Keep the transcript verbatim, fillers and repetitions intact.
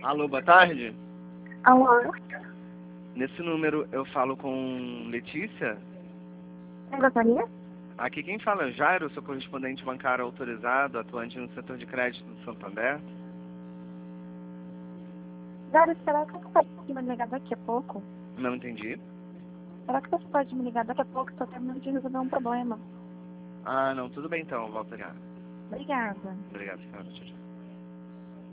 Alô, boa tarde. Alô? Nesse número eu falo com Letícia. Eu gostaria? Aqui quem fala é o Jairo, sou correspondente bancário autorizado, atuante no setor de crédito do Santander. Dário, será que você pode me ligar daqui a pouco? Não entendi. Será que você pode me ligar daqui a pouco? Estou terminando de resolver um problema. Ah, não, tudo bem então, eu volto já. Obrigada. Obrigado, senhora. Tchau, tchau.